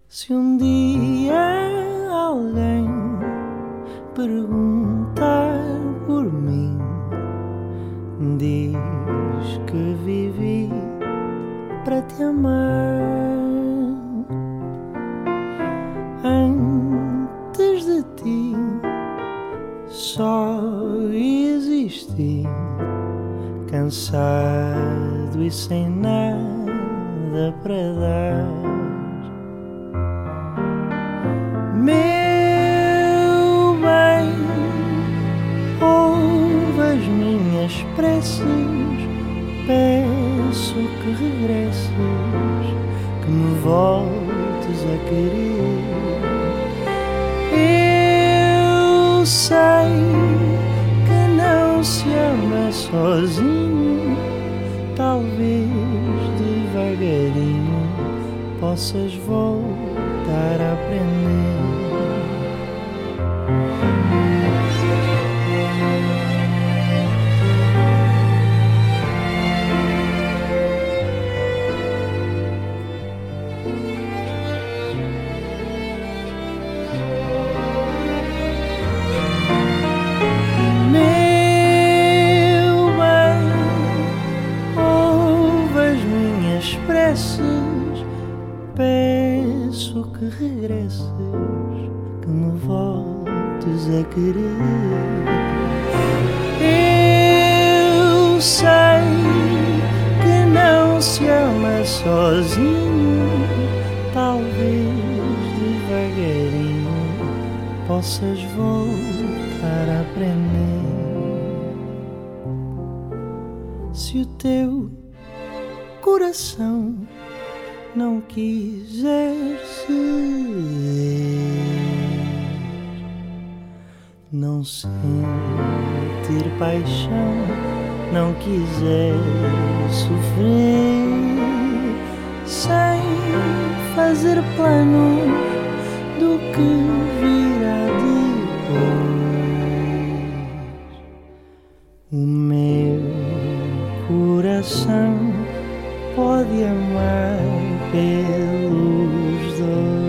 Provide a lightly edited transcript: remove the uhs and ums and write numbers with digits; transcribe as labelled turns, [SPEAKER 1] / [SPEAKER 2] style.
[SPEAKER 1] Se um dia alguém perguntar por mim, diz que vivi para te amar. Antes de ti só existi, cansado e sem nada para dar. Meu bem, ouve as minhas preces, peço que regresses, que me voltes a querer. Eu sei que não se ama sozinho, talvez devagarinho possas voltar a aprender. Meu bem, ouve as minhas preces, peço que regresses, que me voltes a querer. Eu sei que não se ama sozinho, talvez devagarinho possas voltar a aprender. Se o teu coração não quiser ceder, não sentir paixão, não quiser sofrer, sem fazer planos do que virá depois, o meu coração pode amar pelos dois.